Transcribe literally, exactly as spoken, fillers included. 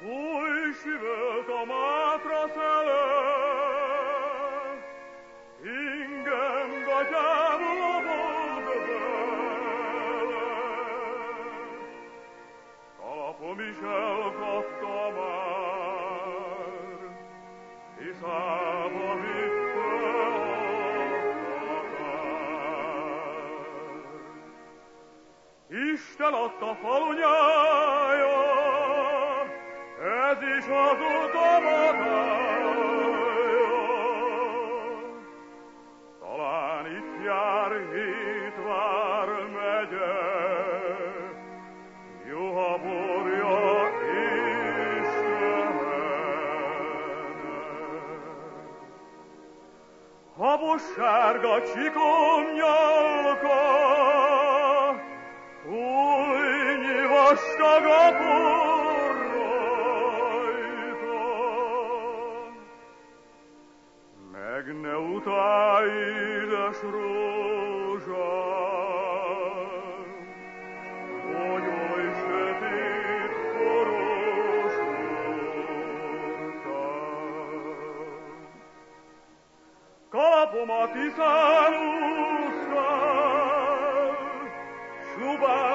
Új süvölt a mátra szele, ingem gatyám lobog bele. Kalapom is elkapta már, hiszába vitte a határ. Isten adta falunyája, ez is az utam adája. Talán itt jár Hitvár megye, juha borja Istenem. Habos sárga csikom nyalka, újnyi vastag a por rajta. Meg ne utálj, édes rózsám, hogy oly sötét poros voltál. Kalapomat Tiszán úszkál, Subán